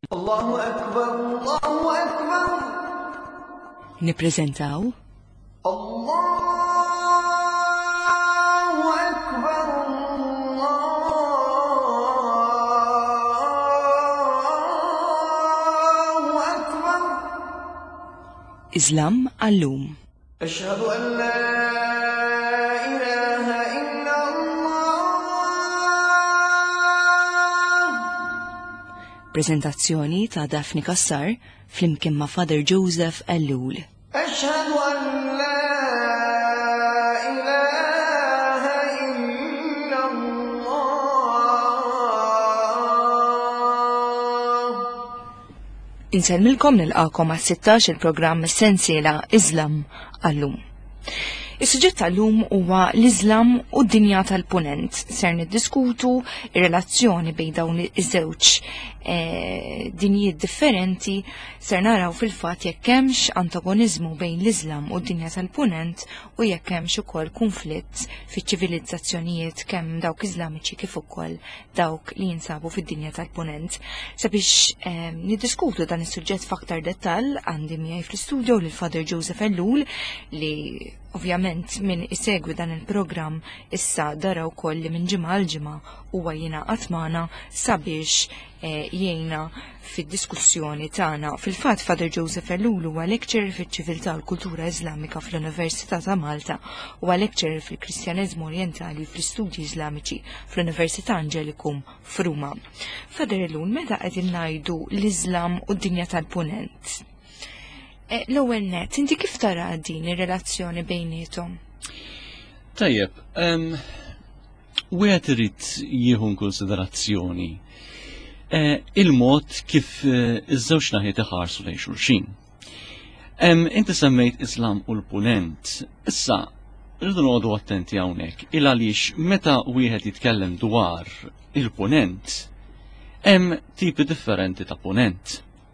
Allahu Akbar, Allahu Akbar. Nippreżentaw Allahu Akbar, Allahu Akbar. Islam għallum. Ashhadu an la ilaha illa Allah. Prezentazzjoni ta' Dafni Kassar flimkien ma' Father Joseph Ellul. أشهد أن لا إله إلا الله. Insellmilkom nilqakom għas-16 il-programm essenzjela Islam għallum. Is-suġġett tal-lum huwa l-Islam u d-dinja tal-punent. Ser niddiskutu ir-relazzjoni bejn dawn iż-żewġ dinjiet differenti, ser naraw fil-fatt jekk hemmx antagonizmu bejn l-Islam u d-dinja tal-punent u jekk hemmx ukoll konflitt fiċ-ċivilizzazzjonijiet kemm dawk Iżlamiċi kif ukoll dawk li jinsabu fid-dinja tal-punent. Sabiex niddiskutu dan is-suġġett f'aktar dettall għandi miegħi fl-istudju lil Father Joseph Ellul li ovvjament min isegwi dan il-programm issa dara wkoll li minn ġimgħa għal ġimgħa huwa jingħaqad magħna sabiex jgħinna fid-diskussjoni tagħna. Fil-fatt Father Joseph Ellul huwa lecturer fiċ-ċiviltà u l-kultura Iżlamika fl-Università ta' Malta u lecturer fil-Kristjaneżmu Orjentali u fl-Istudji Iżlamiċi fl-Università Angelicum f'Ruma. Father Ellul, meta qegħdin ngħidu l-Islam u d-dinja tal-punent? L-ewwel nett, inti kif tara din ir-relazzjoni bejniethom? Tajjeb, wieħed irid jieħu konsiderazzjoni il-mod kif iż-żewġ naħiet iħarsu lejn xulxin. Inti semmejt Islam u l-punent. Issa, rridu noqogħdu attenti hawnhekk il għaliex meta wieħed jitkellem dwar il-punent, hemm tipi differenti ta' punent.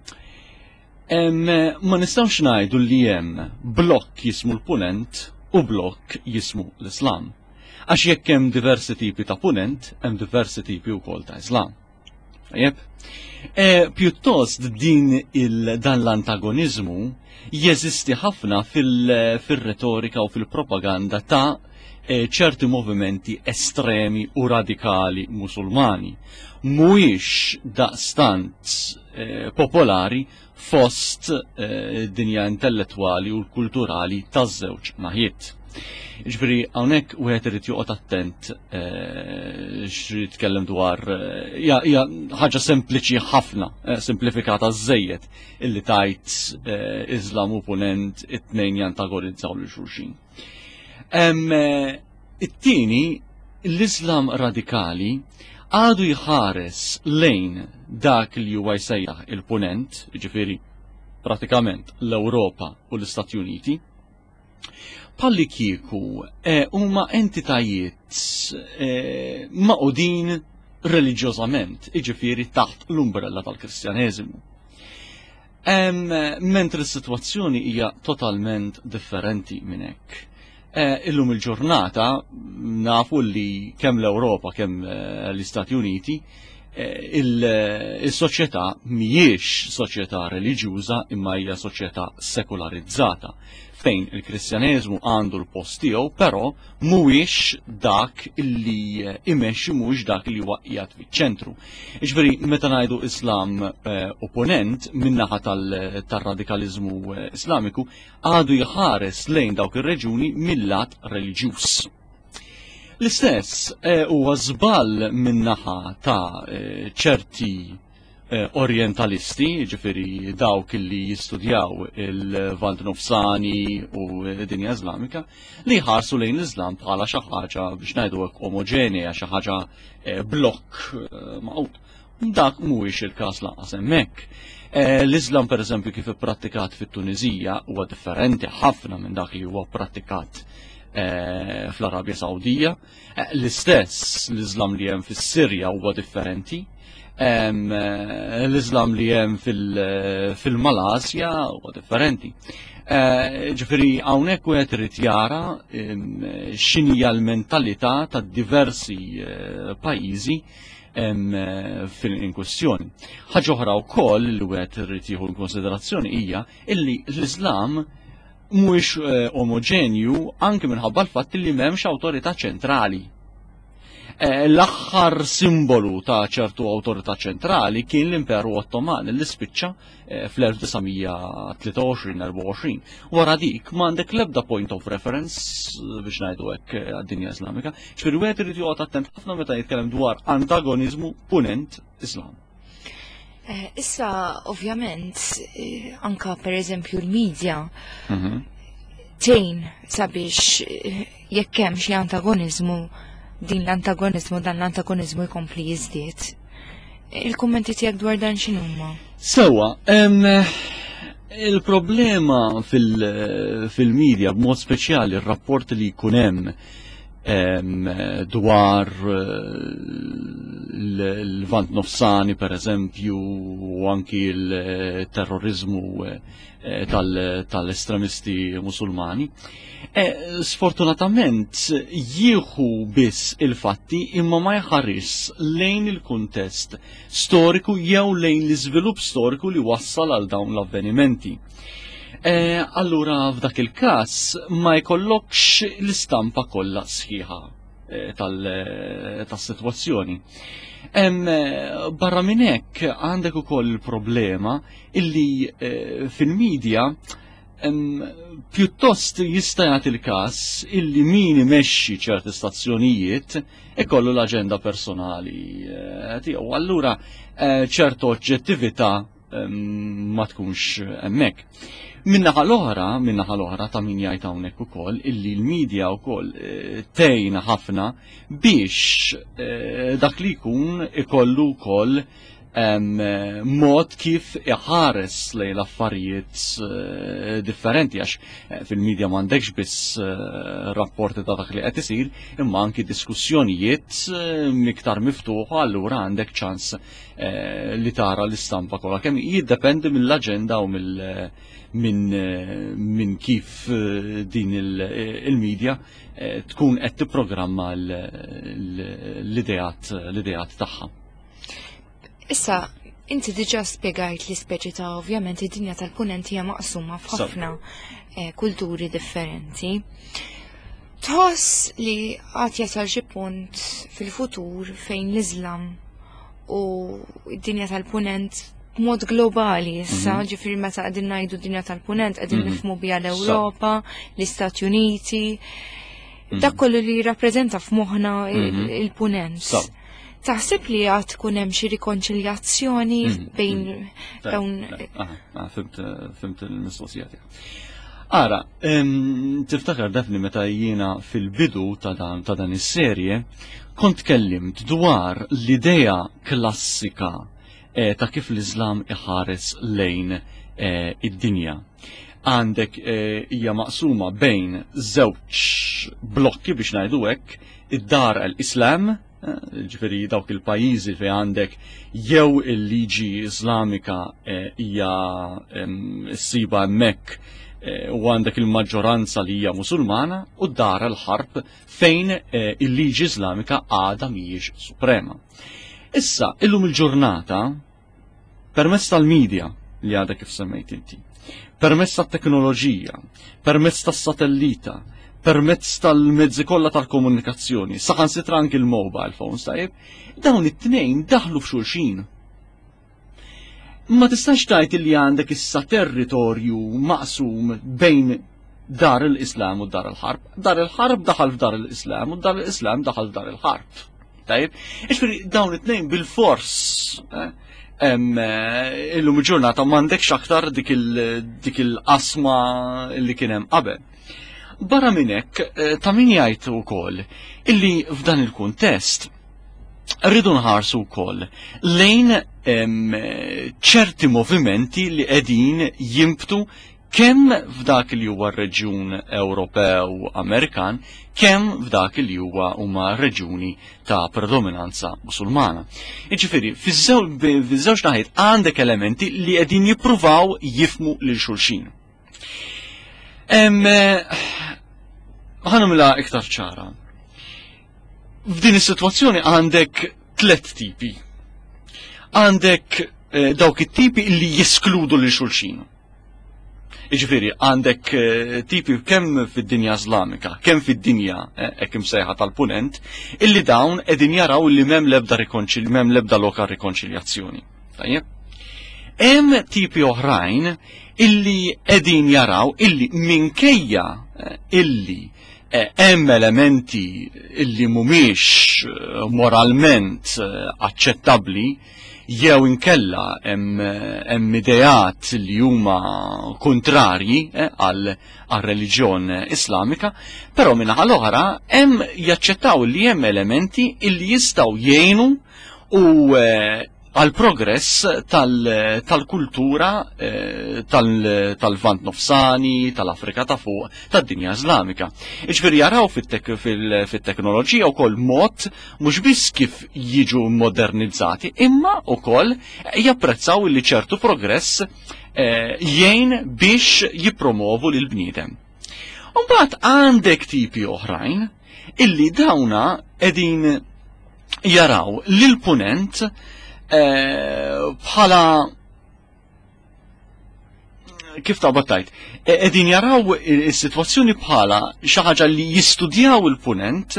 Ma nistgħux ngħidu li hemm blokk jismu l-punent u blokk jismu l-Islam. Għax jekk hemm diversi tipi ta' punent, hemm diversi tipi wkoll ta' Islam. Tajjeb? Pjuttost dan l-antagonizmu jeżisti ħafna fil-retorika u fil-propaganda ta' ċerti movimenti estremi u radikali musulmani. Mhuwiex daqstant popolari fost dinja intellettwali u l-kulturali taż-żewġ naħiet. Ġifieri hawnhekk wieħed irid joqgħod attent x'rid jitkellem dwar hija ħaġa sempliċi ħafna, simplifikata żejjed illi tajt Islam u punent it-tnejn jantagonizzaw lil xulxin. It-tieni l-Islam radikali għadu jħares lejn dak li huwa jsejjaħ il-punent, ġifieri pratikament l-Ewropa u l-Istati Uniti, palli kieku huma entitajiet maqudin reliġjożament, iġifieri taħt l-umbrella tal-Kristjaneżmu. Mentri s-sitwazzjoni hija totalment differenti minn hekk. Illum il-ġurnata nafu li kemm l-Ewropa kemm l-Istati Uniti il-soċjetà mhijiex soċjetà reliġjuża imma hija soċjetà sekularizzata fejn il-Kristjaneżmu għandu l-post tiegħu, però mhuwiex dak illi imexxi mhuwiex dak li huwa qiegħed fiċ-ċentru. Jiġifieri meta ngħidu Islam opponent min-naħa tar-radikaliżmu Islamiku għadu jħares lejn dawk ir-reġuni mill-lat reliġjuż. L-istess huwa żball min-naħa ta' ċerti orientalisti, ġifiri dawk li jistudjaw il-Vant Nofsani u dinja Islamika, li ħarsu lejn l-Islam bħala xi ħaġa biex ngħidu hekk omogenea, xi ħaġa blokk maqut. Dak mhuwiex il-każ lanqas hemmhekk. L-Islam pereżempju kif ipprattikat fit-Tunizija huwa differenti ħafna minn dak li huwa prattikat fl-Arabja Sawdija. L-istess l-Islam li hemm fis-Sirja huwa differenti. L-Islam li hemm fil-Malasja huwa differenti. Ġifieri hawnhekk wieħed irid jara x'inhija l-mentalità ta' diversi pajjiżi fil-kwestjoni. Ħaġa oħra wkoll li wieħed irid jieħu konsiderazzjoni hija illi l-Iżlam mhuwiex omogenju anke minħabba l-fatt li m'hemmx awtorità ċentrali. L-aħħar simbolu ta' ċertu awtorità ċentrali kien l-Imperu Ottoman li spiċċa fl-1923-24. Wara dik m'għandek l-ebda point of reference biex ngħidu hekk għad-dinja Islamika. Ġifieri wieħed irid joqgħod attent ħafna meta jitkellem dwar antagonizmu punent Islam. Issa, ovvjament, anka per eżempju l-medja tgħin sabiex jekk hemm xi antagonizmu dan l-antagonizmu jkompli jiżdied. Il-kummenti tiegħek dwar dan x'inhuma? Sewwa, il-problema fil-medja b'mod speċjali r-rapport li jkun hemm dwar l-Vant Nofsani per eżempju u anki l-terrorizmu tal-estremisti musulmani, sfortunatament jieħu biss il-fatti imma ma jħares lejn il-kuntest storiku jew lejn l-iżvilupp storiku li wassal għal dawn l-avvenimenti. Allura f'dak il-każ ma jkollokx l-istampa kollha sħiħa tas-sitwazzjoni. Barra minn hekk għandek ukoll il-problema illi fil-medja pjuttost jista' jagħti il-każ illi min imexxi ċerti stazzjonijiet ikollu l-aġenda personali tiegħu. Allura ċertu oġġettività ma tkunx hemmhekk. Minnaħa l-oħra ta' min jgħid hawnhekk ukoll illi l-medja wkoll tgħin ħafna biex dak li jkun ikollu wkoll mod kif iħares lejn l-affarijiet differenti għax fil-medja m'għandekx biss rapporti ta' dak li qed isir imma anki diskussjonijiet miktar miftuħa allura għandek ċans li tara l-istampa kollha kemm jiddependi mill-aġenda u minn kif din il-medja tkun qed tipprogramma l-idejat tagħha. Issa, inti diġà spjegajt li speċi ta' ovvjament id-dinja tal-punent hija maqsuma f'ħafna kulturi differenti. Tħoss li għad jasal xi punt fil-futur fejn l-Iżlam u d-dinja tal-punent b'mod globali issa, ġifieri meta qegħdin ngħidu d-dinja tal-punent qegħdin nifhmu biha l-Ewropa, l-Istati Uniti, dak kollu li jirrappreżenta f'moħħna il-punent. Taħseb li għad tkun hemm xi rikonċiljazzjoni bejn dawn. Fimt il-mistoqsija tiegħek. Ara, tiftakar dafni meta jiena fil-bidu ta' dan is-serje kont tkellimt dwar l-idea klassika ta' kif l-Iżlam iħares lejn id-dinja. Għandek hija maqsuma bejn żewġ blokki biex ngħidu hekk, id-dar l-Islam, ġifieri dawk il-pajjiżi fejn għandek jew il-liġi Islamika hija ssiba hemmhekk u għandek il-maġġoranza li hija Musulmana u d-dar l-ħarb fejn il-liġi Islamika għadha mhijiex suprema. Issa, illum il-ġurnata, permezz tal-medja li għadha kif semmejt inti, permezz tat-teknoloġija, permezz tas-satellita, permezz tal-mezzi kollha tal-komunikazzjoni, saħansitra anke il-mobile phones tajjeb, dawn it-tnejn daħlu f'xulxin. Ma tistax tgħid li għandek issa territorju maqsum bejn dar l-Islam u dar il-ħarb. Dar il-ħarb daħal f'dar l-Islam u dar l-Islam daħal f'dar il-ħarb. Tajjeb, ixfieri dawn it-tnejn bil-fors illum il-ġurnata m'għandekx aktar dik il-qasma li kien hemm qabel. Barra minn hekk ta' min jgħid ukoll illi f'dan il-kuntest rridu nħarsu wkoll lejn ċerti movimenti li qegħdin jimbtu kemm f'dak li huwa r-reġjun Ewropew Amerikan, kemm f'dak li huma reġjuni ta' predominanza Musulmana. Jiġifieri fiż-żewġ naħiet għandek elementi li qegħdin jippruvaw jifhmu lil xulxin. Ħanamla iktar ċara. F'din is-sitwazzjoni għandek tlet tipi. Għandek dawk it-tipi li jeskludu lil xulxin. Iġifieri għandek tipi kemm fid-dinja Islamika, kemm fid-dinja hekk imsejħa tal-punent, illi dawn qegħdin jaraw li m'hemm l-ebda lokal rikonċiljazzjoni. Tajjeb? Hemm tipi oħrajn illi qegħdin jaraw illi minkejja illi hemm elementi illi mhumiex moralment aċċettabbli jew inkella hemm ideat li huma kontrarji għal reliġjon Islamika, però minnaħa l-oħra hemm jaċċettaw li hemm elementi illi jistgħu jgħinu u għal progress tal-kultura tal-Vant Nofsani, tal-Afrika ta' fuq, tad-dinja Islamika. Iġifieri jaraw fit-teknoloġija wkoll mod mhux biss kif jiġu modernizzati, imma wkoll japprezzaw li ċertu progress jgħin biex jippromovu lil bniedem. Mbagħad għandek tipi oħrajn illi dawna qegħdin jaraw lil punent bħala kif ta' battajt, qegħdin jaraw is-sitwazzjoni bħala xi ħaġa li jistudjaw il-punent,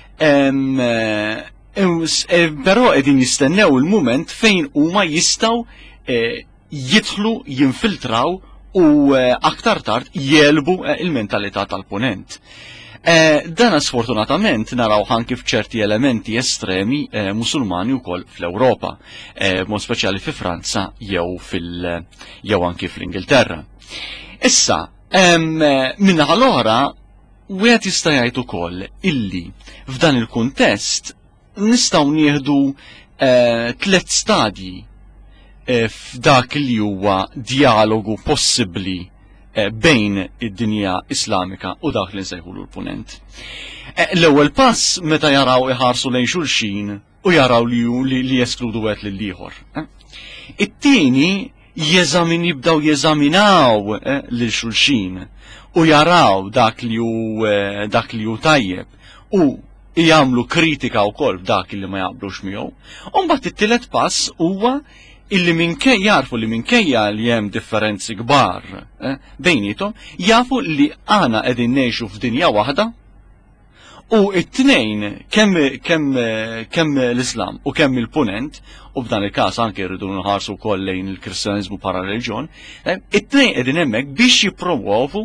però qegħdin jistennew il-mument fejn huma jistgħu jidħlu jinfiltraw u aktar tard jelbu il-mentalità tal-punent. Dana sfortunatament naraw ħanki f'ċerti elementi estremi musulmani wkoll fl-Ewropa, mod speċjali fi Franza jew anki fl-Ingilterra. Issa, minnaħa l-oħra, wieħed jista' jgħid ukoll illi f'dan il-kuntest nistgħu nieħdu tliet stadji f'dak li huwa dialogu possibbli bejn id-dinja Islamika u dak li nsejħulu l-punent. L-ewwel pass meta jaraw iħarsu lejn xulxin u jaraw li jeskludu wieħed lil ieħor. It-tieni jibdew jeżaminaw lil xulxin u jaraw dak li hu tajjeb u jagħmlu kritika wkoll f'dak li ma jaqblux miegħu. U mbagħad it-tielet pass huwa illi jarfu li minkejja li hemm differenzi kbar bejnietom, jafu li għana qegħdin ngħixu f'dinja waħda u it-tnejn kemm l-Islam u kemm il-punent, u f'dan il-każ anke jridu nħarsu wkoll lejn il-Kristjaneżmu bħala reliġjon, it-tnejn qegħdin hemmhekk biex jippromovu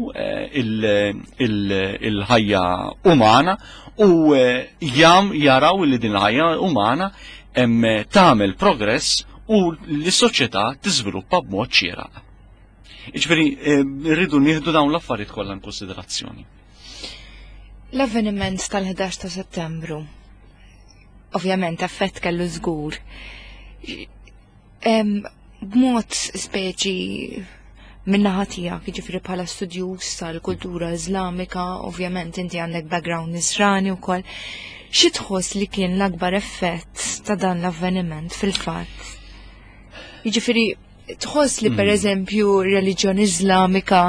il-ħajja umana u jaraw li din il-ħajja umana tagħmel progress u l-soċjetà tiżviluppa b'mod xieraq. Jiġifieri rridu nieħdu dawn l-affarijiet kollha konsiderazzjoni. L-avveniment tal-11 ta' Settembru ovvjament effett kellu żgur. B'mod speċi min-naħa tiegħek, jiġifieri bħala studjuż tal-kultura Islamika, ovvjament inti għandek background Nisrani wkoll. Xi tħoss li kien l-akbar effett ta' dan l-avveniment fil-fatt? Jiġifieri tħoss li pereżempju reliġjoni Islamika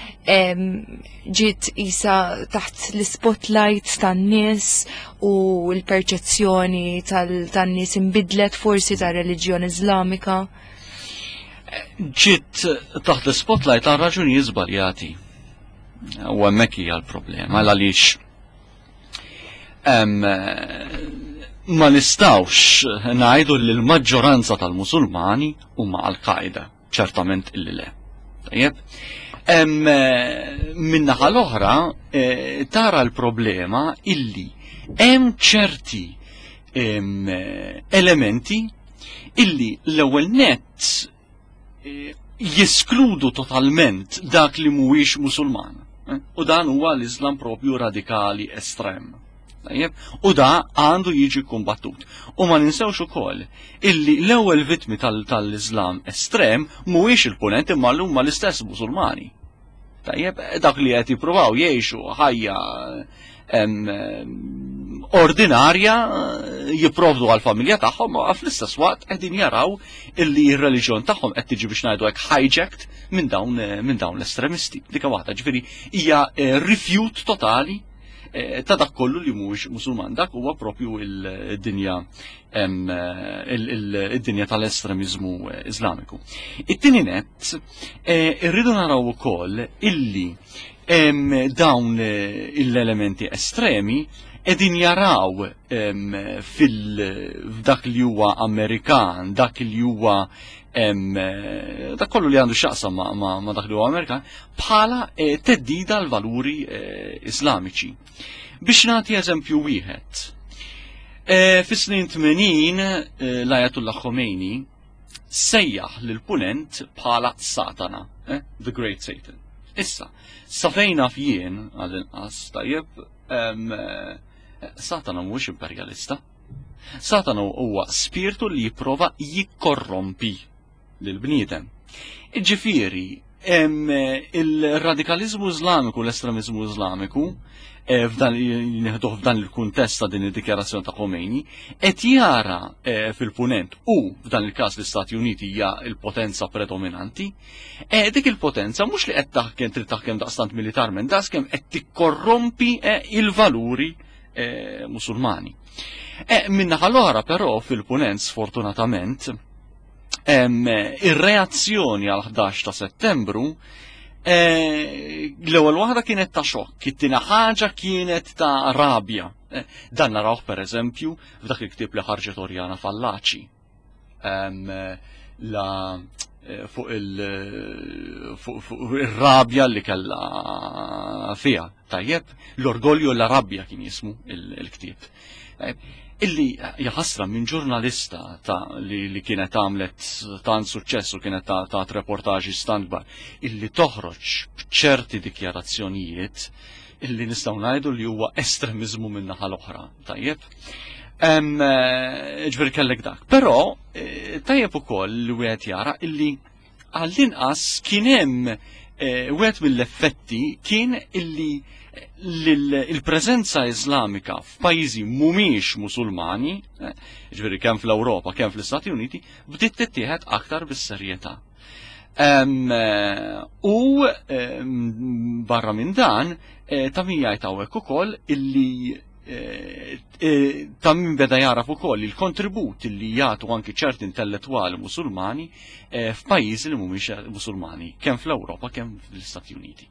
ġiet isa taħt l-spotlight tan-nies u l-perċezzjoni tan-nies inbidlet forsi ta' reliġjoni Islamika? Ġiet taħt l-spotlight għal raġunijiet żbaljati. U hemmhekk hija l-problema għaliex ma nistawx ngħidu li l-maġġoranza tal-Musulmani huma Al-Qaeda, ċertament illi le. Tajjeb? Min-naħa l-oħra tara l-problema illi hemm ċerti elementi illi l-ewwel nett jeskludu totalment dak li mhuwiex Musulman. U dan huwa l-Islam propju radikali estrem. U da għandu jiġi kumbattut. U ma ninsewx ukoll illi l-ewwel vittmi tal-Islam estrem mhuwiex il-punent imma huma l-istess Musulmani. Tajjeb, dak li qed jippruvaw jgħixu ħajja ordinarja jipprovdu għall-familja tagħhom u fl-istess waqt qegħdin jaraw illi r-reliġjon tagħhom qed tiġi biex ngħidu hekk hijacked minn dawn l-estremisti. Dik waħda ġifieri hija rifjut totali ta' dak kollu li mhux Musulman. Dak huwa propju il-dinja il-dinja tal-estremizmu Iżlamiku. It-tieni nett irridu naraw ukoll illi dawn l-elementi estremi edin jaraw f'dak li huwa Amerikan, dak li huwa dak kollu li għandu xaqsam ma dak li huwa Amerikan bħala teddida l-valuri Islamiċi. Biex nagħti eżempju wieħed. Fis-snin 80 l-Ajatullah Khomeini sejjaħ lil-punent bħala Satana, the Great Satan. Issa, safejna f'jien għal-inqas tajjeb Satana mhuwiex imperialista. Satana huwa spiritu li jipprova jikkorrompi lill-bniedem. Ġifieri, il-radikalizmu Iżlamiku, l-estremizmu Iżlamiku, f'dan il-kuntest ta' din id-dikjarazzjoni ta' Khomeini, qed jara fil-punent u f'dan il-każ l-Istati Uniti hija l-potenza predominanti, dik il-potenza mhux li qed taħkem daqstant militarment, daqskemm qed tikkorrompi il-valuri Musulmani. Minnaħa l-oħra però fil-punent sfortunatament ir-reazzjoni għal 11 ta' Settembru l-ewwel waħda kienet ta' xokk, it-tieni ħaġa kienet ta' rabja. Dan narawh pereżempju f'dak il-ktieb li ħarġet Orjana Fallaci. Fuq il-rabja li kellha fiha, tajjeb, l-orgolju la rabbja kien jismu il-ktieb. Illi jaħasra minn ġurnalista li kienet għamlet tant suċċessu kienet ta' reportaġi standbar illi toħroġ b'ċerti dikjarazzjonijiet illi nistgħu ngħidu li huwa estremizmu minn naħa l-oħra, tajjeb. Ġifieri kellek dak. Però tajjeb ukoll li wieħed jara illi għall-inqas kien hemm wieħed mill-effetti kien illi il-preżenza Iżlamika f'pajjiżi mhumiex Musulmani, ġifieri kemm fl-Ewropa kemm fl-Istati Uniti, bdiet tittieħed aktar bis-serjetà. U barra minn dan ta' min jgħid hawnhekk ukoll illi ta' min beda jaraf ukoll il-kontribut li jagħtu anki ċerti intellettwali Musulmani f'pajjiżi li mhumiex Musulmani, kemm fl-Ewropa kemm fl-Istati Uniti.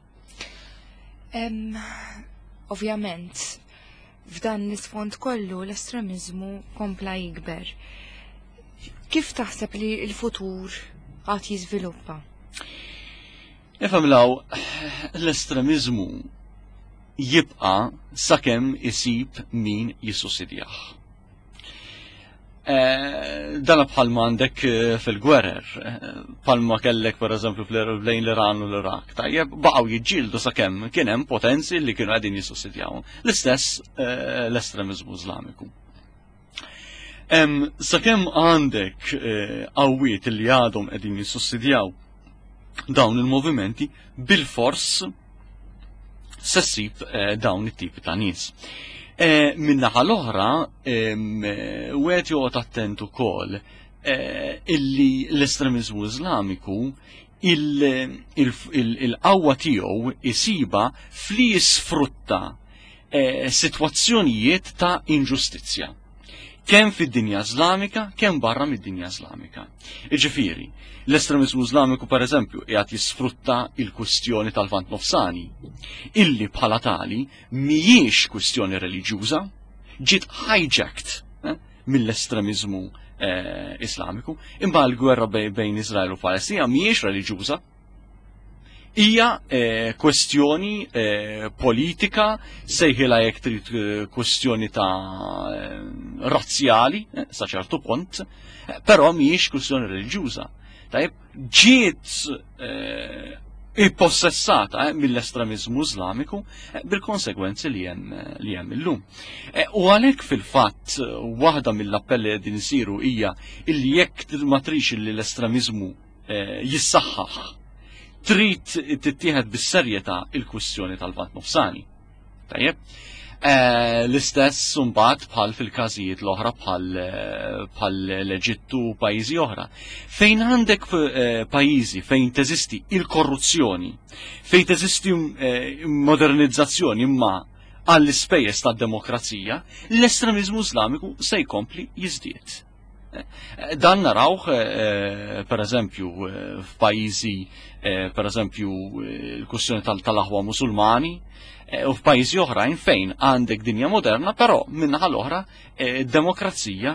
Ovvjament, f'dan l-isfond kollu l-estremizmu kompla jikber. Kif taħseb li l-futur għad jiżviluppa? Nifhem l-estremizmu jibqa' sakemm isib min jissussidjah. Dan bħalma għandek fil-gwerer, bħalma kellek pereżempju lejn l-Iran u l-Irak, tajjeb baqgħu jiġġieldu sakemm kien hemm potenzi li kienu qegħdin jissussidjaw. L-istess l-estremizmu Iżlamiku. Sakemm għandek qawwiet li għadhom qegħdin jissussidjaw dawn il-movimenti bil-fors se ssib dawn it-tipi ta' nies. Minnaħa l-oħra, wieħed joqgħod attent ukoll illi l-estremizmu Iżlamiku il-qawwa tiegħu isiba fli jisfrutta sitwazzjonijiet ta' inġustizzja. Kemm fid-dinja Iżlamika, kemm barra mid-dinja Iżlamika. Jiġifieri, l-estremizmu Iżlamiku pereżempju qiegħed jisfrutta il-kwistjoni tal-Lvant Nofsani, illi bħala tali mhijiex kwistjoni reliġjuża, ġiet hijacked mill-estremizmu Iżlamiku, imma l-gwerra bejn Iżrael u Palestina mhijiex reliġjuża. Hija kwestjoni politika, sejħilha jekk trid kwestjoni ta' razzjali sa ċertu punt, però mhijiex kwestjoni reliġjuża. Tajjeb ġiet ippossessata mill-estremizmu Iżlamiku bil-konsegwenzi li hemm illum. U għalhekk fil-fatt waħda mill-appelli qegħdin isiru hija illi jekk ma trix li l-estremizmu jissaħħaħ trid tittieħed bis-serjetà il-kwistjoni tal-Lvant Nofsani. Tajjeb? L-istess mbagħad bħal fil-każijiet l-oħra bħal l-Eġittu u pajjiżi oħra. Fejn għandek pajjiżi fejn teżisti il-korruzzjoni, fejn teżisti modernizzazzjoni imma għall-ispejjeż tad-demokrazija, l-estremizmu Islamiku se jkompli jiżdied. Dan narawh per eżempju f'pajjiżi per eżempju l-kwistjoni tal-aħwa Musulmani u f'pajjiżi oħrajn fejn għandek dinja moderna, però minnaħa l-oħra demokrazija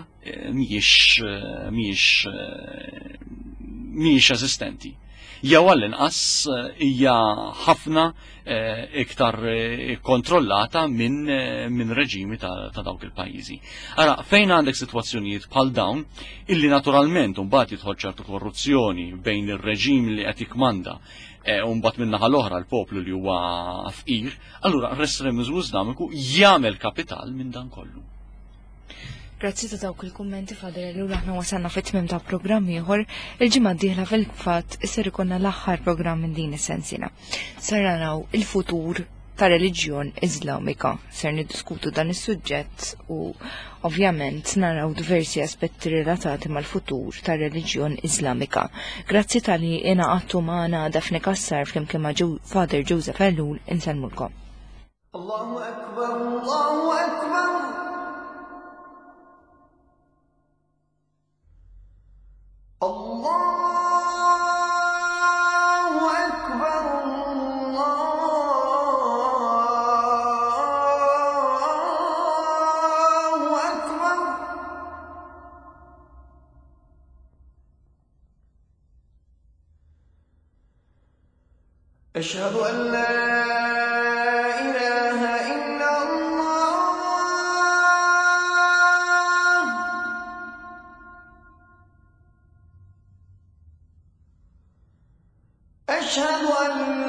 mhijiex eżistenti. Jew għall-inqas hija ħafna iktar kontrollata minn reġimi ta' dawk il-pajjiżi. Ara, fejn għandek sitwazzjonijiet bħal dawn, illi naturalment mbagħad jidħol ċertu korruzzjoni bejn ir-reġim li qed jikmanda u mbagħad min-naħa l-oħra l-poplu li huwa fqir, allura l-estremizmu Iżlamiku jagħmel kapital minn dan kollu. Grazzi ta' dawk il-kummenti Fader li aħna wasalna fit-tmiem ta' programm ieħor, il-ġimgħa d-dieħla fil-fatt isser ikollna l-aħħar programm minn din is-sensiela. Ser naraw il-futur ta' reliġjon Iżlamika. Ser niddiskutu dan is-suġġett u ovvjament naraw diversi aspetti relatati mal-futur ta' reliġjon Iżlamika. Grazzi tal-li ingħaqadtu magħna Dafni Kassar flimkien ma' Fader Joseph Ellul insellmulkom. Allahu akbar, Allahu akbar. الله أكبر الله أكبر أشهد أن لا إله إلا الله أشهد أن